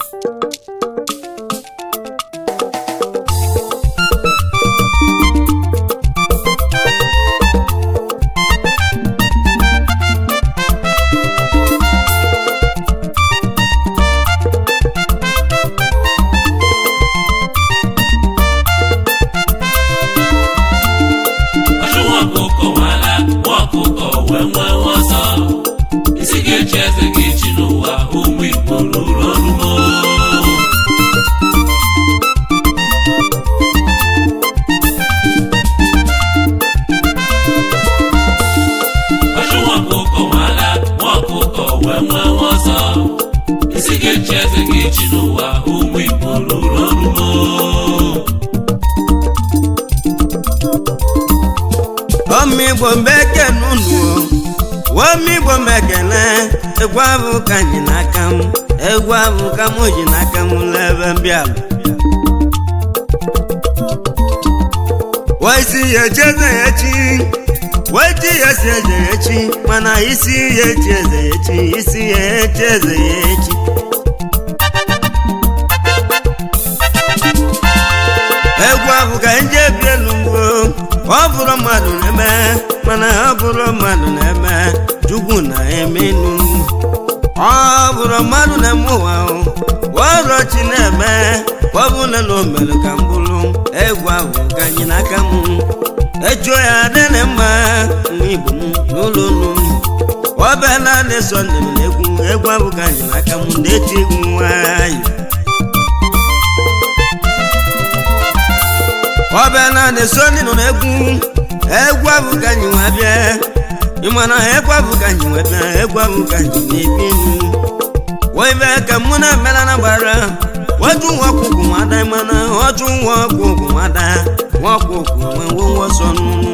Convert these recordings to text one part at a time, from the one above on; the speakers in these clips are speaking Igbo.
Egwabu kanyi nakam, egwabu kamuji nakam lebe mbialu. Waisi ye cheze yechi, waiti ye cheze yechi, mana isi ye cheze yechi, isi ye cheze yechi. Egwabu kanje bielungo, waburo madu neme, mana waburo madu neme, juguna emenu. Ọbụrụ mmadụ na-eme ụwa wọrọ chi na-eme ọbụla na omelu ka mbụrụ egwu ahụ ka anyị n'aka m echuo ya dị na mma nwa igbo m n'ụlọ unu ọbịa na na-eso ndịrị na egwu ahụ ka anyị n'aka m na-eti egwu nwayọ ọbịa na na-eso ndịrị na egwu ahụ ka anyị nwa bịa ịmana egwabu ka anyị nweta egwabu ka anyị na-ebi webe ka mụ na mela na gbara waju nwa ọkụkụ nwada mana ọjụ nwa ọkụkụ nwada nwa ọkụkụ nwe ọsọ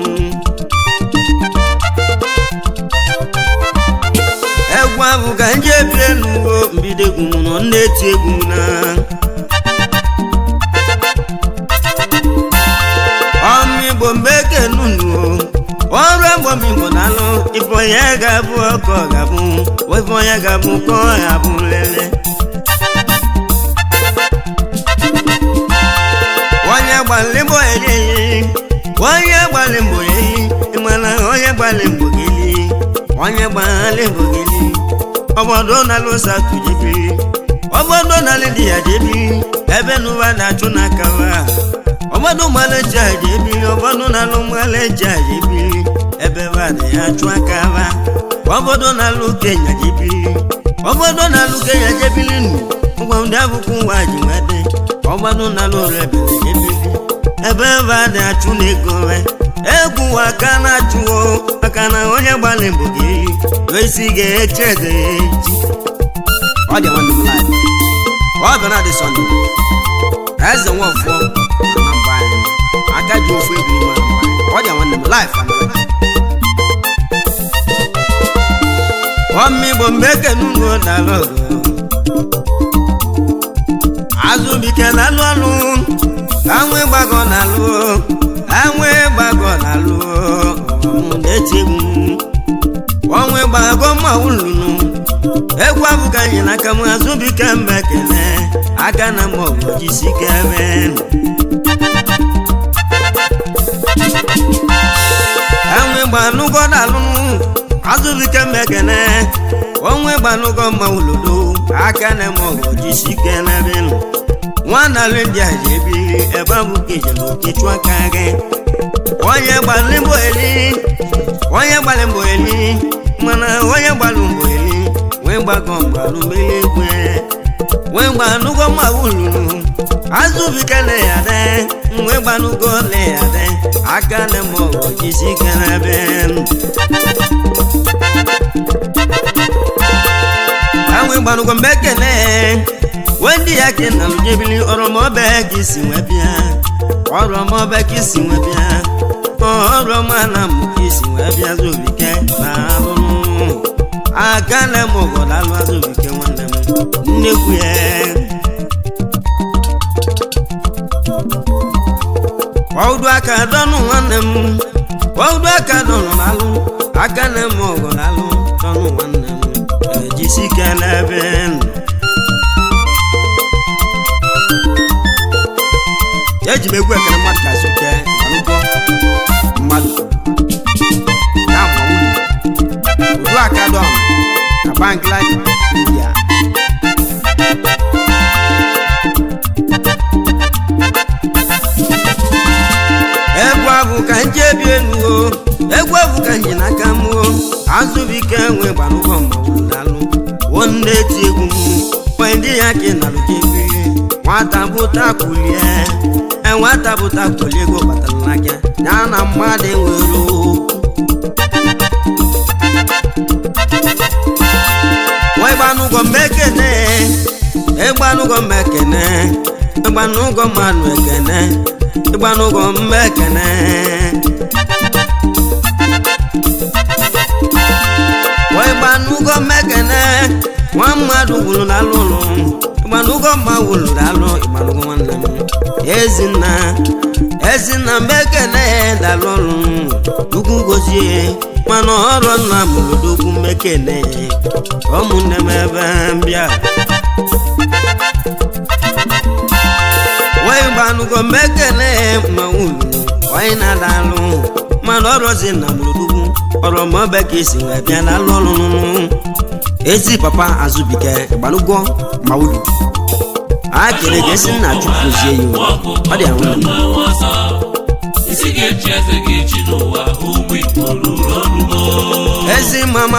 egwabu ka anyị ebi elu mbido egwu nọ na-eti egwu na ọmịgbo mgbe kenunu ọrụ agbọm igbo na-alụ ifo ya ga-abụ ọkọ ga-abụ ifo ya ga-abụ kọ ya bụ lele onye gbalimbo eli onye gbalimbo eli ịmana onye gbalimbo geli onye gbalimbo geli obodo na-alụ satu jebiri obodo na-alụ di ya jebiri ebe n'ụwa na-achụ n'aka wa obodo maleja jebiri obodo na-alụ maleja jebiri ebe vade ya chụ aka va obodo na-alụ Kenya jebiri obodo na-alụ Kenya jebiri nụ ụgwọ ndị abụkwu nwa ji nwede obodo na-alụ rebele jebiri ebe vade achụ n'ego egwu aka na-achụwo maka na onye gbalị mbụ gị isi ga-eche eze echi ọ dị nwanne m laị ọ bụ na dị sọnde eze nwafọ na mba anyị aka ji ofu egwu ime ọ dị nwanne m laịf ọmịgbo mbeke n'ụlọ dara azụbike na-alụ ọlụ anwụ ịgbagọ na-alụ anwụ ịgbagọ na-alụ na-eti egwu ọnwụ ịgbagọ ma ụlụnụ egwu abụghị anyị n'aka m azụbike mbekene aka na m ọgụ jisi kebe anwụ ịgba anụgọ na-alụ azụbike mbekene ọnwụ ịgba anụgọ ma ụlụdo aka na m ọgụ jisi kebe nwana lindia jebiri ebe abụ kejelu okechu aka gị onye gbalị mbọ eli mana onye gbalụ mbọ eli wee gbagọ mgbalụ mele egwe wee gbanụgọ ma ụlụrụ azụbike le ya de wee gbanụgọ le ya de aka na m ọgụ jisi kerebe anwe gbanụgọ mbekene wendi yake na lujebili oromobe kisi webia oromobe kisi webia oromana mu kisi webia zubike na alunu akane mogo la lu zubike wonde mu nnekuye waudu aka donu wonde mu waudu aka donu lalu akane mogo lalu donu wonde mu jisi keleben eji m egwu ekele mmadụ ka soke alụgwọ mmadụ ya ma wuli udu aka dọm na Bangladesh India egwu abụ ka nje bi enu egwu abụ ka nje n'aka m Azubike nwe gbanụgwọ ma wulu dalụ wonde ti egwu m ndị ya ka na lụke nwata bụta kulie nwata bụta kulie ego batara n'aka ya na mmadụ nwere okwu wee gbanụgwọ mmekene ịgbanụgwọ mmekene ịgbanụgwọ mmadụ ekene ịgbanụgwọ mmekene wee gbanụgwọ mmekene nwa mmadụ wuru n'alụ ụlọ ịgbanụgwọ mma wuru n'alụ ịgbanụgwọ nwanne m ezinna mmekene dalụ ọrụ ugwu gozie mana ọrụ nna mụrụ dogwu mmekene ụmụnne m ebe mbịa wee gbanụgwọ mmekene ma wuru onye na-adalụ mana ọrụ zi na mụrụ dogwu ọrụ maọbụ ka esi wee bịa n'alụ ọrụ ezi papa Azubike gbanụgwọ ma wuru a kere gesi nna chụpụzie ya ọ dị ahụ ezi mama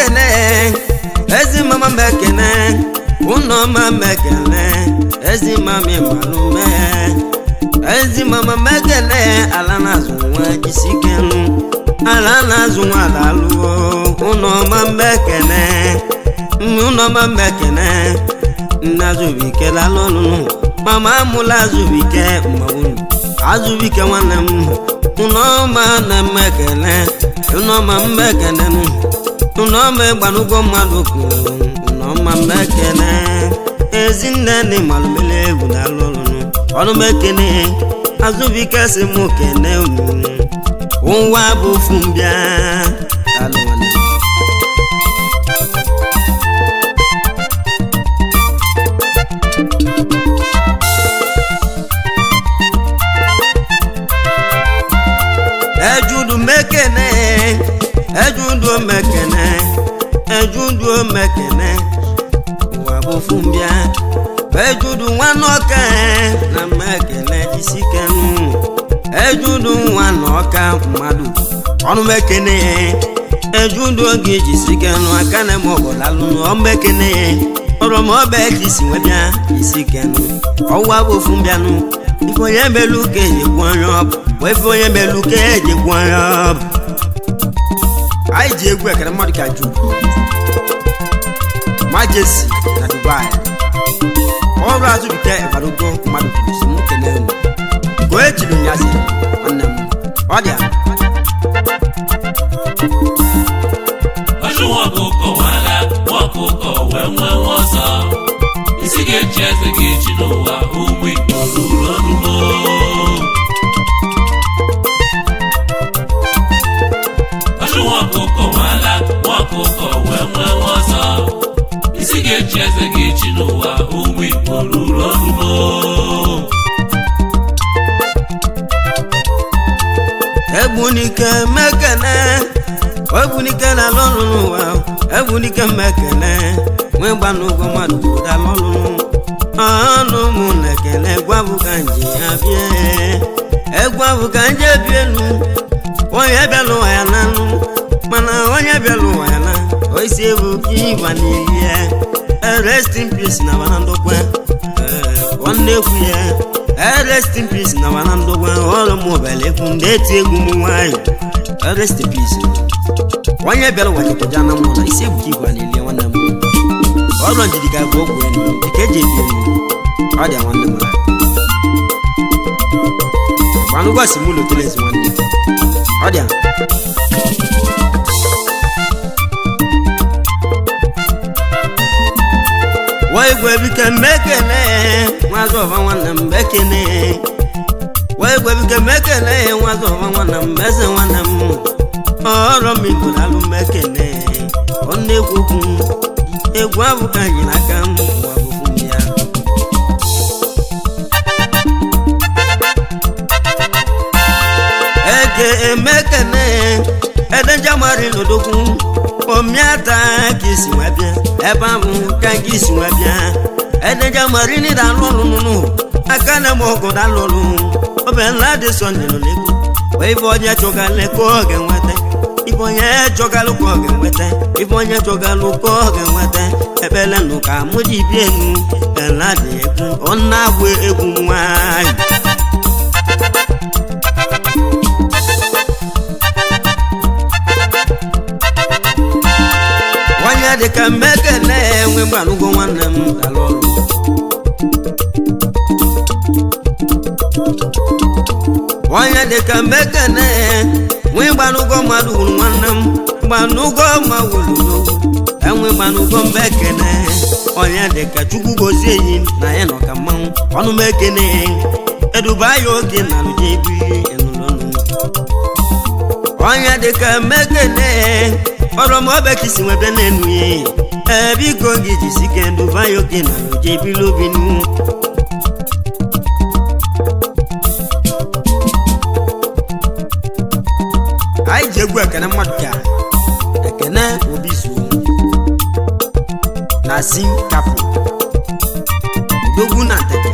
mekene ụnọ ma mekene ezi mami malume ezi mama mekene ala na-azụ nwa jisikenu ala na-azụ nwa dalụọ ụnọ ma mekene nna Azubike lalụ ọlụlụ mama amụla Azubike mmanwụ Azubike nwanne m ụnọma na mmekene ụnọma mmekene ụnọma gbanụgwọ mmadụ kwuru ụnọma mmekene ezinne ndị malụmele egwu na-alụ ọlụlụ ọnụ mekene Azubike si mụ kene unu ụwa bụ ofu mbịa alụ nwanne ejudu mekene ụwa bụ fumbia ejudu nwanọka na mekene jisikenu ejudu nwanọka mmadụ ọnụ mekene ejudu oge jisikenu aka na mọgọlalụ ọmekene ọrọmọbe jisi nwebịa jisikenu ọwa bụ fumbianụ ife onye melu ka ejekwu anya ọbụ ife onye melu ka ejekwu anya ọbụ anyị ji egwu ekere mmadụ ka ju Majesty na Dubai ọrụ Azubike ịgbanụgwọ mmadụ kwuru si m kene unu ka o ejiri nyazi nwanne m ọ dị isi ga-eji eze ga-eji n'ụwa ụmụ Igbo ruru ọnụmo ọkụkọ nwala ọkụkọ wee nwee ọzọ isi ga-eji eze ga-eji n'ụwa ụmụ Igbo ruru ọnụmo Egbunike mekene Egbunike na lọrụ n'ụwa Egbunike mekene nwe gbanụgwọ mmadụ ụda lọrụ ọnụ mụ na-ekele gwabụ ka nje ya bie egwabụ ka nje bienu onye bịala ụwa ya nanụ mana onye bịala ụwa ya na oisi ebu ịgba n'ihe rest in peace na bana ndokwe nwanne ekwu ya rest in peace na bana ndokwe ọrụ m obele ekwu ndị eti egwu m nwayọ rest in peace onye bịala ụwa jikọja na mụ na isi ebu ịgba n'ihe nwanne m ọrụ njidika bụ ogwu enu dịka eji ebi enu ọ dị nwanne m gbanụgwọ si mụ lotelezi nwanne ọ dị Waigwebike mekene nwazọva nwanne m bekene Waigwebike mekene nwazọva nwanne m eze nwanne m ọrụ m Igbo lalụ mekene ọ na-egwu egwu abụ ka anyị n'aka m ụwa bụ ya ebe ahụ ka gị si wee bịa edeja marini dalụlụnụ aka na mọgụ dalụlụ obela dị sọnde nọ n'ego wee ibe onye chọgala ka ọ ga-enweta ibe onye chọgalụ ka ọ ga-enweta ibe onye chọgalụ ka ọ ga-enweta ebele nụ ka mụ ji bi enu ela dị egwu ọ na-agba egwu nwanyị onye dịka mmekele enwe gbalụgo nwanne m dalụ ọrụ onye dịka mmekele nwe gbalụgo mmadụ wuru nwanne m gbalụgo ma wululo enwe gbalụgo mmekele onye dịka chukwu gozie enyi na ya nọ ka mmanwụ ọnụ mekele eduba ya oge na alụje ebiri enụlọnụ onye dịka mmekele ọrọm obekisi nwebe n'enu ya biko gị jisike eduba ya oge na alụje ebiri obinu anyị ji egwu ekene mmadụ ka ekene obi zuo na si kapụ odogwu na tete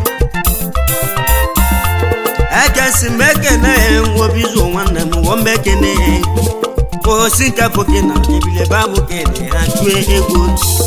ekesi m ekene obi zuo nwanne m wọ m ekene osi kapụ gị na ebile babụ kede ha tue egwu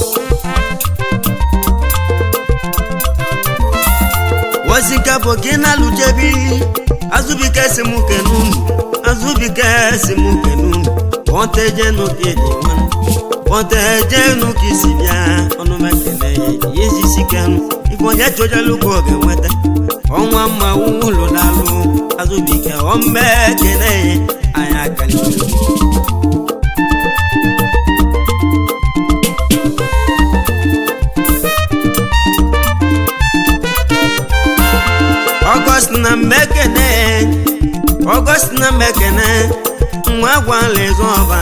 osi kapụ gị na alụjebili azụbike si m kenunu azụbike si m kenunu pọnteje n'oge dị nwanne pọnteje n'oge isi bịa ọnụ mekele ya ezisi kenụ ife onye chọjalụ ka ọ ga-enweta ọnwa mma ụlọ dalụ azụbike ọmmekele anyị akalị August na mmekene nwa gwala ịzọba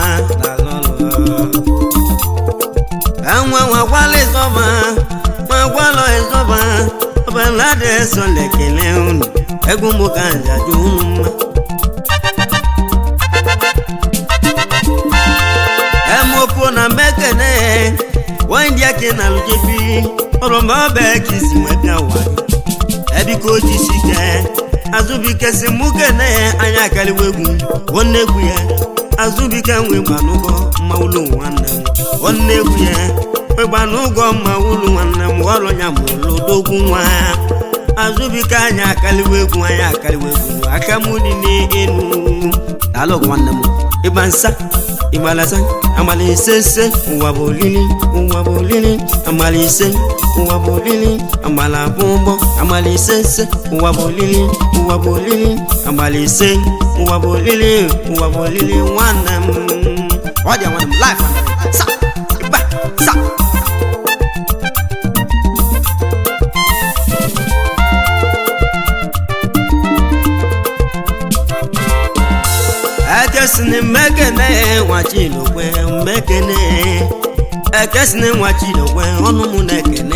nwa gwala ịzọba nwa gwala ịzọba ọbala dị eso lekele unu egwu mụ ka njaju unu mma emopo na mmekene wandị ake na lujebi ọrọmba ọbẹ kisi nwebịa ụwa ebiko jisike azụbike si mụ kene anyị akaliwa egwu nwanne egwu ya azụbike nwe gbanụgọ mma ụlọ nwanne m nwanne egwu ya nwe gbanụgọ mma ụlọ nwanne m ọrụ ya ma ụlọ dogwu nwa azụbike anyị akaliwa egwu aka m dị n'elu daalụ nwanne m ịgba nsa ịgbalasa amala ise ụwa bụ olili amala ise ụwa bụ olili amala bụ ụgbọ amala ise ụwa bụ olili amala ise ụwa bụ olili nwanne m ọ dị nwanne m life sa ịba sa ekesini mmekene nwachilokwe mmekene ekesini nwachilokwe ọnụ mụ na-ekene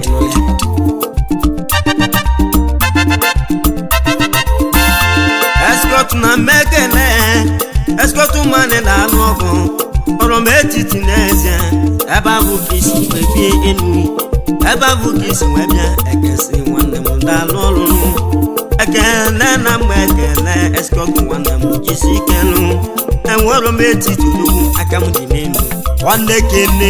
eskọt na mmekene eskọt mmanị na-alụ ọgụ ọrụ m etiti n'ezie ebe abụ ka isi wee bie enu ebe abụ ka isi wee bịa ekesi nwanne m daalụ ọrụ ekele na mgbe ekele eskọt nwanne m jisi ikelu enwere m etiti ugwu aka m dị n'elu nwanne kene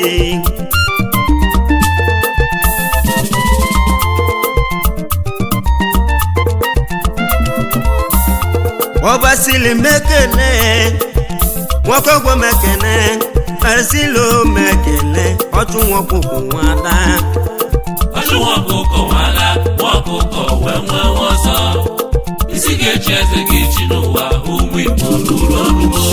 ọbasili mekele nwokogwo mekele asilo mekele ọtụ nwokoko nwada ọtụ nwokoko nwada nwokoko wee nwee ọzọ isi ga-echi eze ga-echi n'ụwa ụmụ Igbo ruru ọrụgo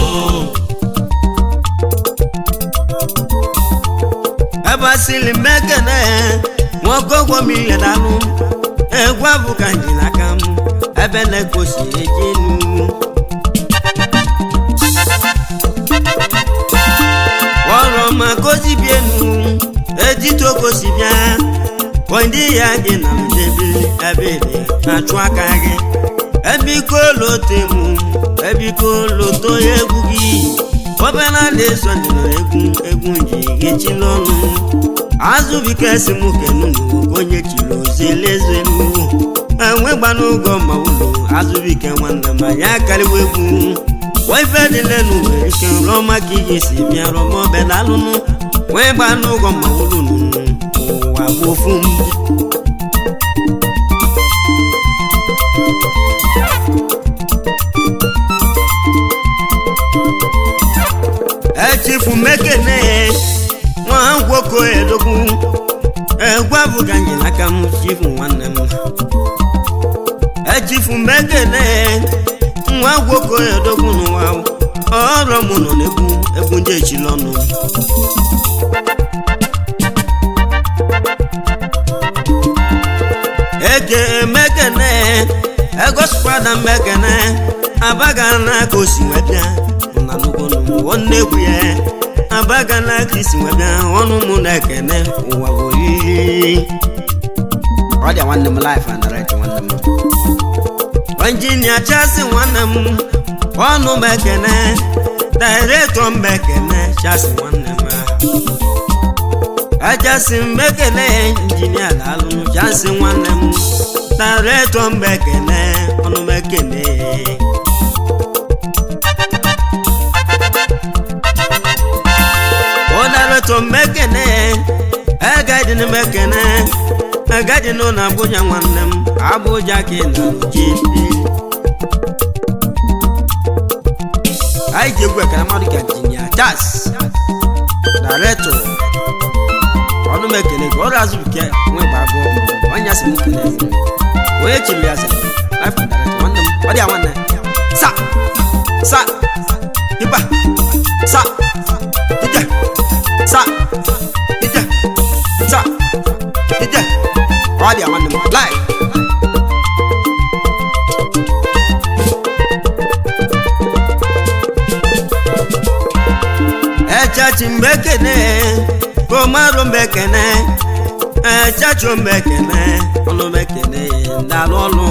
abasili mekele nwokogwo mile dalụ egwu abụ ka nji n'aka m ebe na-egosi ejenu ọrụ ma gozi bienu ejito gosi bịa ndị ya gị na mdebili ebe dị na-achụ aka gị ebiko lote mụ ebiko loto egwu gị obena na-eso ndị nọ egwu nji echila ọnụ Azụbike si m kenunu onye chiri ozelezelu enwe gbana ụgọ ma ụlọ Azụbike nwanne m ya karịwa egwu ife dị lenu nwere ike rụọ maka ihe si bịa rọmọbelalụnụ wee gbana ụgọ ma ụlọ ụwa bụ ofu echifu mekene nwa gwoko edogwu egwa bụ ka nji n'aka m chifu nwanne m echifu mekene nwa gwoko edogwu n'ụwa ọrụ m nọ n'egwu ndị echila ọnụ eke mekene egosikwada mekene abaga na ka o si wee bịa na n'ugwu nnegwu ya abaga na ka isi wee bịa ọnụ mụ na-ekene ụwa bụ iyi ọ dị nwanne m life and right nwanne m injinia chasi nwanne m ọnụ m ekene director m ekene chasi nwanne m achasi m ekene injinia daalụ chasi nwanne m director m ekene ọnụ m ekene to mekene agadi na mekene agadi no na Abuja nwanne m Abuja ka na ji ai je gwe kana madu ka jinya tas director onu mekene ko Azụbike nwe bago onya si mekene we chiri ya se life director nwanne m odi nwanne sa iba sa ija sa ija sa ija odi nwanne m live echachi mbekene komaro mbekene echacho mbekene ọnụ mbekene ndalụ ọlụ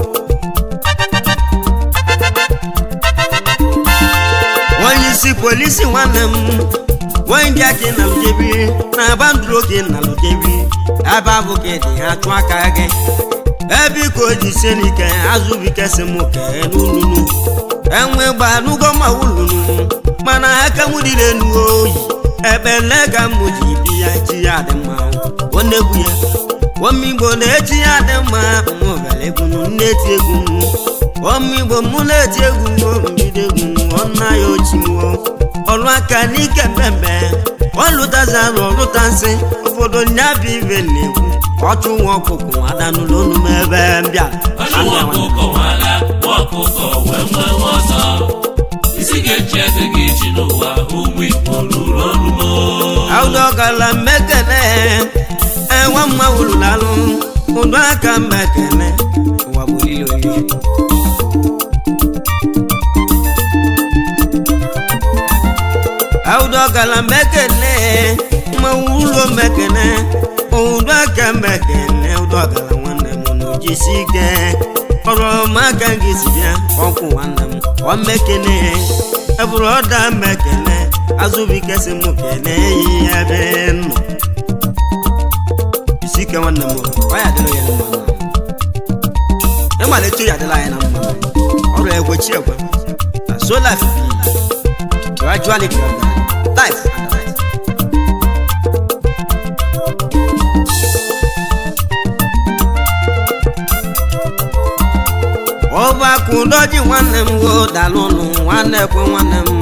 onye isi polisi nwanne m wọ́n di ake na lujebi na banduro ke na lujebi ababu ke di atu aka ge ebi ko di senike Azụbike se mo ke nunu enwe gba nugo ma wulunu mana aka mu di le nu oyi ebe lega mu ji bi ya ji adema onegwu ya womigbo na eji adema mo bele gunu neti egwu womigbo mu neti egwu mbidegwu onna yo chiwo ọrụ aka n'ike mmemme ọlụtazara ọlụtasị ụfọdụ nyabi ibe na-ekwu ọchụ nwa ọkụkụ ada n'ụlọ unu m ebe mbịa aụdọgala mmekene enwe mma wululalụ ụdọ aka mmekene ụwa bụ ilili olili aụdọgala mekene ma ụlọ mekene ụdọ aka mekene ụdọgala nwanne m n'ojisi ike ọrụ maka gị si bịa ọkwụ nwanne m ọ mekene ebụrụ ọda mekene Azụbike si m kene yi ebe nọ isi ike nwanne m ọ ya dịrị ya mma ịmalite ya dịrị anyị na mma ọrụ egwechi egwe na so life gradually life ọba kụdoji nwanne m wo dalụnụ nwanne kwe nwanne m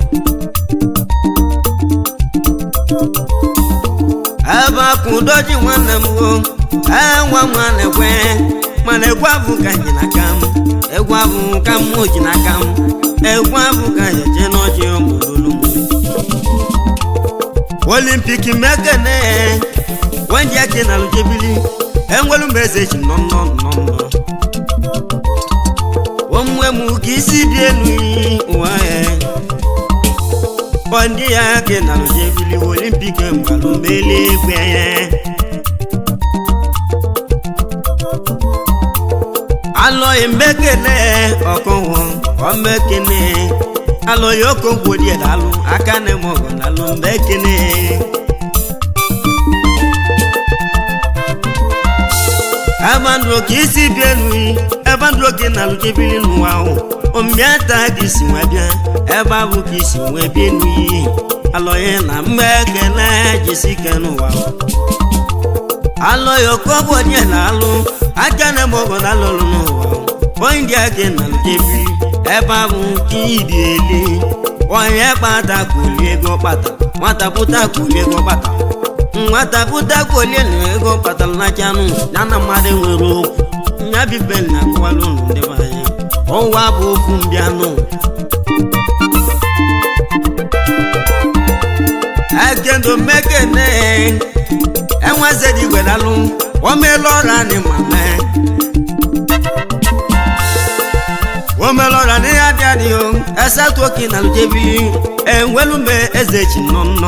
ebe kụdoji nwanne m wo enwa nwanne kwe mana egwu abụ ka ji n'aka m egwu abụ ka m ji n'aka m egwu abụ ka ya je n'ọjị ọmụlụlụ m Olympic mekene wenji ake na lujebili enwelu mbeze chi nọ omwe mu kisi dị elu ụwa ndị ya ake na lujebili Olympic mgbalụ mele egbe alọghị mbekene ọkọwọ ọmekene alo yoko gwodi dalu aka ne mogo dalu mbekene abandro kisi bienu abandro ke nalu ke bili nuwa o miata kisi wabia ebabu kisi webienu alo ye na mbekene jisike nuwa alo yoko gwodi dalu aka ne mogo dalu nuwa o india ke nalu ke bili ebabu kidiele onye kpata kwuli ego kpata nwata pụta kwuli ego kpata nwata pụta kwuli ego kpata na chanụ ya na mmadụ nwere okwu nya bibe na kwalụ ndị banya ọwa bụ okwu mbịanụ ekendo mekene enweze dị gwelalụ omelu ọra ni mama omelora ni adiadi o esa toki na lujebi enwelumbe ezechi nonno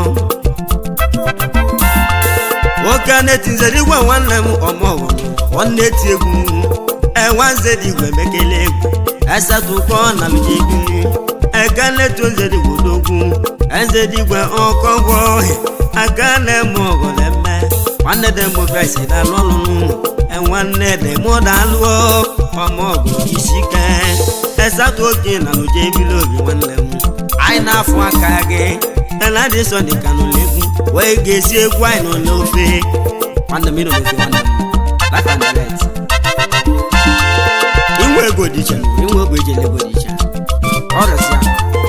okane tinzeri gwa nwanne m omowo onne ti egwu enwanze digwe mekele egwu esa toko na lujebi ekane tonzeri godogwu enze digwe okogwo akane mo goleme nwanne dem mo fesi da lolunu enwanne dem mo daluo omogo isike esatu oge na loje bilobi nwanne m anyị na-afụ aka gị ela dị sọ dị ka n'olegwu wee ga-esi egwu anyị nọ n'ofe nwanne m ịnọgide nwanne m life and direct inwe ego dị iche inwe ego ejele ego dị iche ọrịsịa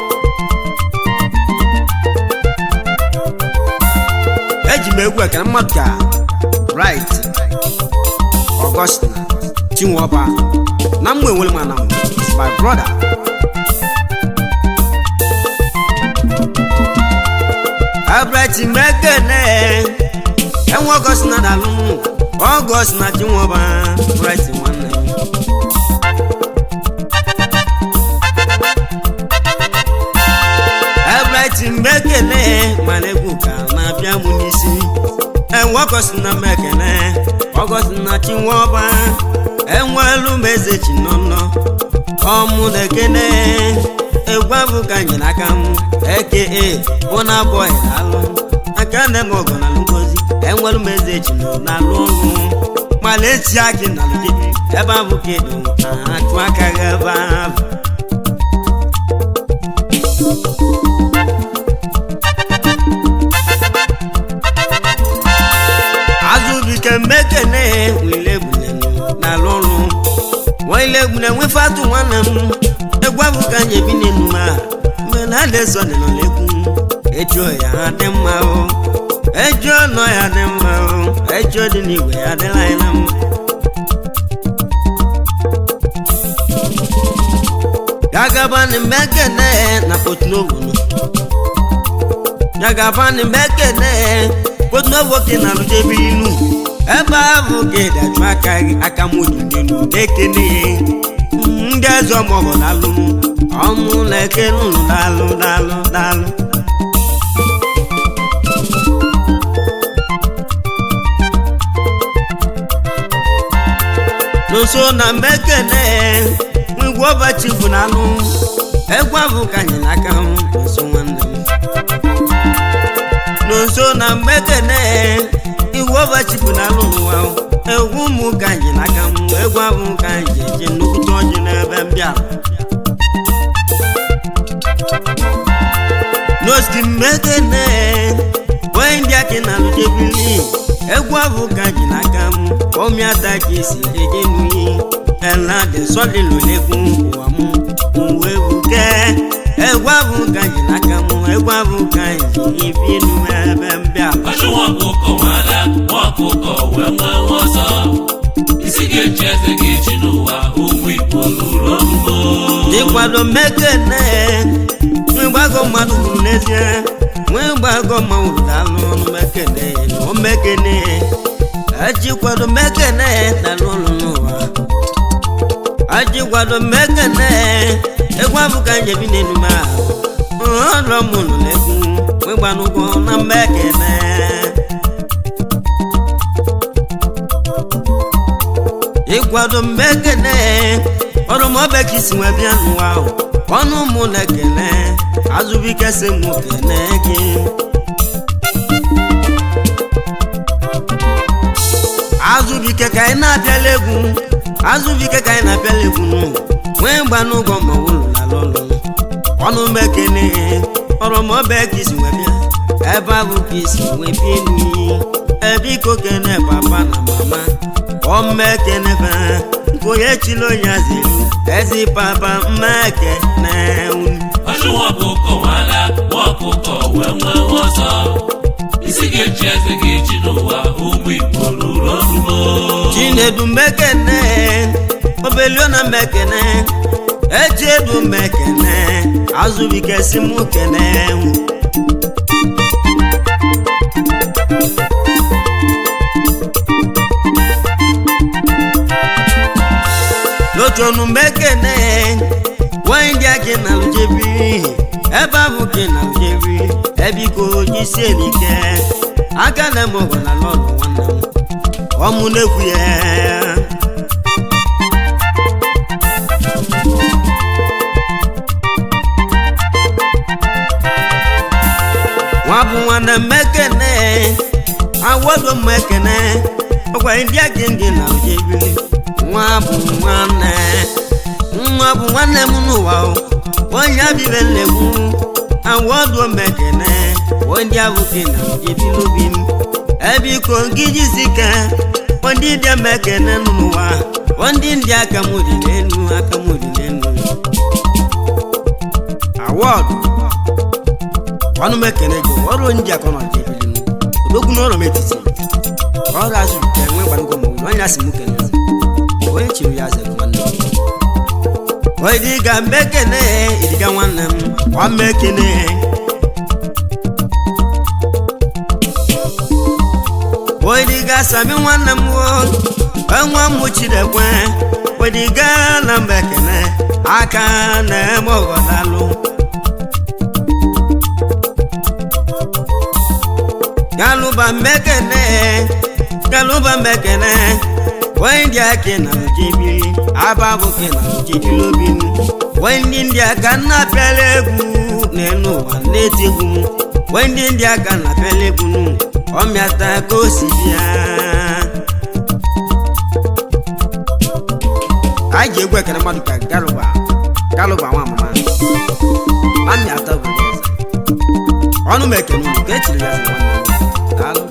eji m egwu ekene mmadụ ka Bright Augustina Chinwoba na mgbe enwere m anam my brother Bright mekene enwe Augustina dalu Augustina Chinwoba Bright nwanne Bright mekene mana egwu ka na-abịa m n'isi enwe Augustina mekene Augustina Chinwoba enwelu meze chinonno omudekene egwabu kanyi n'aka m eke bona boy alụ aka nne m ọgọ na ngozi enwelu meze chinonno alụ ọrụ maleti aki na lujibi ebe abụ kedu atụ aka ebe abụ azubike mekene wile na lolu wile gune we fatu nwanne m egwabu ka nye bi n'enu ma me na de so de no leku ejo ya de mma o ejo no ya de mma o ejo dị n'iwe ya de la ina m Jagabani mekene na Potnovo Jagabani mekene Potnovo ke na lujebinu ebe ahụ ga-ede ajụ aka gị aka modu n'elu ekene ndị eze ọmọgọ dalụ ọmụ na ekene ụlọ dalụ n'ụsọ na mbekene ngwe ọbachi bụ n'alụ egwu ahụ ka anyị n'aka m nso nwanne m n'ụsọ na mbekene iwo bachipu na lụwa egwu mụ ka nji n'aka m egwu abụ ka nji eji nnukwute ọjị n'ebe mbịa n'oski mmekene wee ndị aki na lụjebili egwu abụ ka nji n'aka m ọmịata ka esi eje n'uyi ela dị sọdị lụlekwu ụwa m uwe buke egwu abụ ka nji n'aka m egwu abụ ka nji ibi n'ebe mbịa ọkụkọ wee nwee ọzọ isi ga-eji eze ga-eji n'ụwa ụmụ Igbo lụrụ ọgụgụ dịkwado mekene nwegbago mmadụ hụrụ n'ezie nwegbago mmanwụ dalụ ọnụ mekene na omekene ajikwado mekene dalụ ọnụ n'ụwa ajikwado mekene egwu abụka njebi n'enu ma ọrụ mụ nọ n'egwu nwegbanụgwọ na mekene ịkwado mmekene ọrụ m ọbekisi nwe bịa n'ụwa ọnụ mụ na-ekene Azubike si mụ kene gị Azubike ka anyị na-abịala egwu Azubike ka anyị na-abịala egwu nwee mgba n'ụgwọ ma ụlọ na lọlọ ọnụ mekene ọrọmọbe ka isi wee bịa ebe ahụ ka isi wee bịa enyi ebiko kene papa na mama ọmmekene ba nkonye chilo ya ziru ezi papa mmekene ọjụ nwoke wala nwoke wee nwee ọzọ isi ga-eji eze ga-eji n'ụwa ụmụ Igbo ruru ọrụmo Chinedu mmekene obeliona mmekene Echedu mmekene Azubike si mụ kene Lotonu mmekene Wendia gị na lujebi ebe ahụ gị na lujebi ebiko jisi elike aka na mọgọ na lọlụ nwanne m ọmụ na-ekwu ya nwa bụ nwanne mmekene awodo mmekene ọkwa ndị gị gị na lujebi nwa bụ nwanne m n'ụwa onye abibe nlegwu awodo mmekene onye abụghị na jebilobi m ebiko gị jizike ndị dị mmekene n'ụwa ndị aka m dị n'elu awọdụ ọnụ mekene gị ọrụ ndị aka nọ jebili odogwu n'ọrụ m etiti ọrụ Azubike enwe gbanụgọ ma onye asị m kene onye chiri ya zere nwanne Oidiga mmekene idiga nwanne m ọ mmekene Oidiga sami nwanne m enwe m Chidekwe Oidiga na mmekene aka na-eme ọgọdalụ Galuba mmekene Wendi ake na mjibili ababu ke na mjibili obinu Wendi ndi aka na pelegwu Nenu wa netigwu Wendi ndi aka na pelegwu Omiata kosibia Aje egwe kena maduka Galuba wa mama Omiata wuleza Onu meke nunu kechili ya zi wana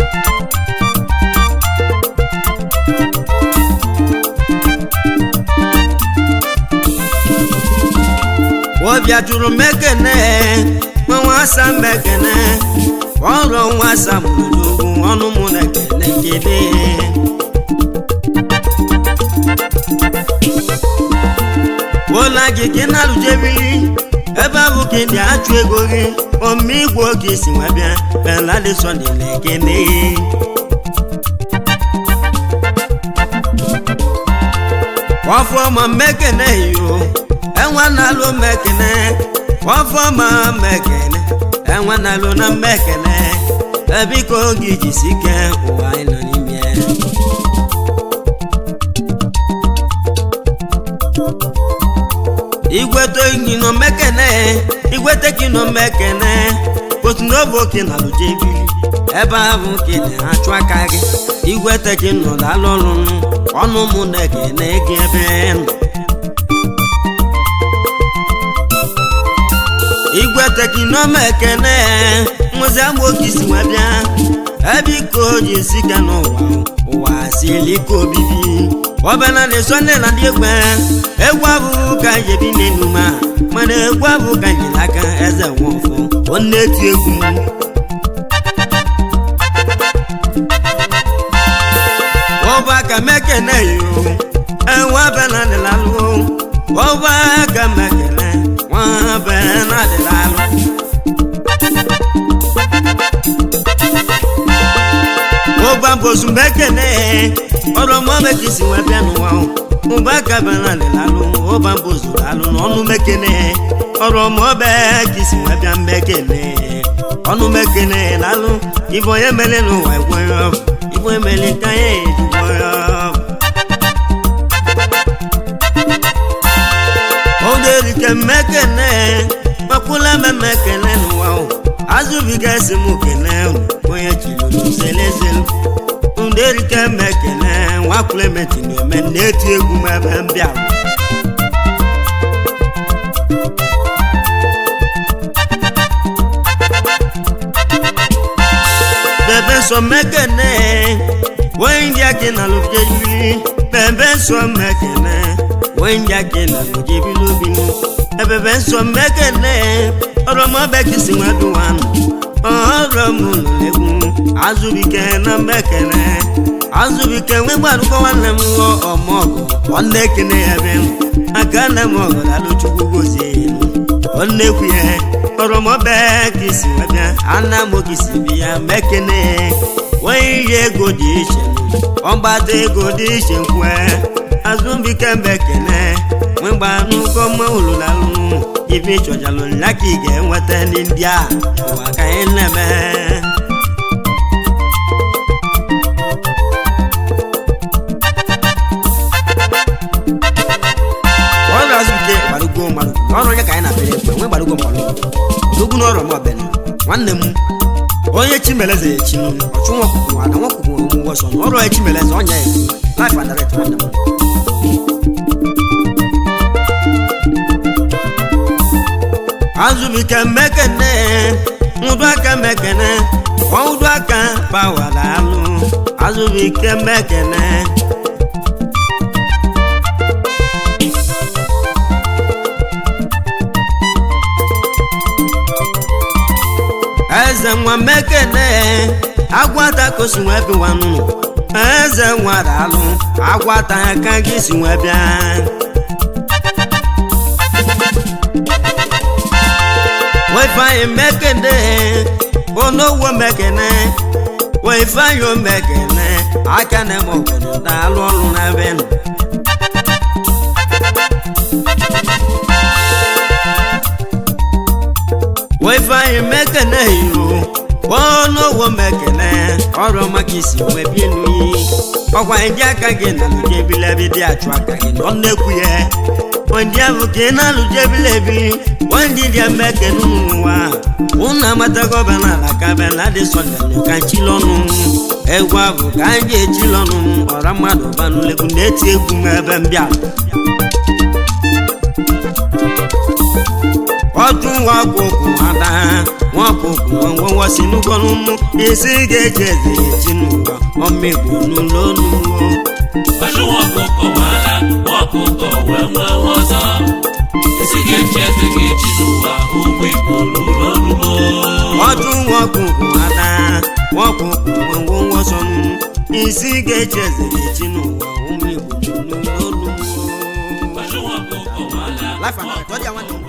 Obia juru mekene Mwasa mekene Oro mwasa mulugu Onu munekene kene Wola gigi na lujebi Eba buki ndi atu egori Omi gwo kisi mwabia Bela de sondi lekene Wafoma mekene yo Enwa nalo mekene Wafoma mekene Enwa nalo na mekene Ebiko gijisike Uwa ino nimye Igweto kino mekene Igwete kino mekene Kotunobo kina lujebi Eba abu kine achwaka gị Igwete kino dalolunu Onu munekene geben Igwete kino mekene Mwazambo kisi wabia Ebiko jisike n'ụwa siliko bibi Obana nesone na diegwe Egwabu ka jebi nenuma Mana egwabu ka njilaka eze wofo Oneti egwu Oba ka mekene yo Enwa bena de lalu Oba ka mekene Wa bena de lalu Oba bosu mekene Oromo mekisi webianu wao Oba ka bena de lalu Oba bosu lalu Onu mekene Oromo bekisi webian mekene Onu mekene lalu Ibo ye mele no wa igwoyo Ibo ye mele kaye igwoyo Oderi ke mekene Makula me mekene azụbiga si m kene onye chiri zelezelu nderike mekene nwa Clement na-eme na-eti egwu m ebe m bịara bebe so mekene wenja kina lujebili bebe so mekene wenja kina lujebili binu bebe so mekene oromo bekisi nwaduwan oromo legun azubike na mekene azubike wegbaru ko wanne mo omogo onne kene ebe akana mo lalu chugugozi onne kuye oromo bekisi wabia ana mo kisi bia mekene wenye godishe ombade godishe nkwe azubike mekene wegbaru ko mo ululalu ibi chojalo laki ge nwata ni ndia wa ka eneme wala azubike barugo maru ọrụ ya ka ina pere nwe barugo maru dogu n'ọrụ mo bene nwanne m onye chimeleze chinu ọchụ nwokuku ada nwokuku omuwo so ọrụ ya chimeleze onya ezi life and direct nwanne m azubike mekene udwaka mekene udwaka pawalalu azubike mekene eze nwa mekene agwata kosi nwa bi wanu eze nwa dalu agwata ka gị si nwa bịa Wi-Fi mekene onowo mekene Wi-Fi yo mekene aka na mo godo dalu ọrụ na ben Wi-Fi mekene yo onowo mekene ọrụ makisi webi enu ọkwa ndị aka gị na lujebile dị achụ aka gị nọ na-ekwuye ndị ahụ ka ị na-alụjebilebi ndị dị mekene n'ụwa ụnụ amatago benala ka benadị sọndenụ ka nchilọnụ egwu ahụ ka anyị echilọnụ ọra mmadụ banụlegwu na-eti egwu m ebe mbịa ọtụ nwakụkụ ada nwakụkụ ngwọngwọ si n'ụgọnụnụ isi ga-eji eze echi n'ụwa ọmịgbo n'ụlọ n'ụwa ọtụ nwakụkụ ada nwakụkụ wee nwe ọzọ isi ga-eji eze ga-echi n'ụwa ọmịgbo n'ụlọ n'ụwa ọtụ nwakụkụ ada nwakụkụ ngwọngwọ sọ isi ga-eji eze echi n'ụwa ọmịgbo n'ụlọ n'ụwa ọtụ nwakụkụ ada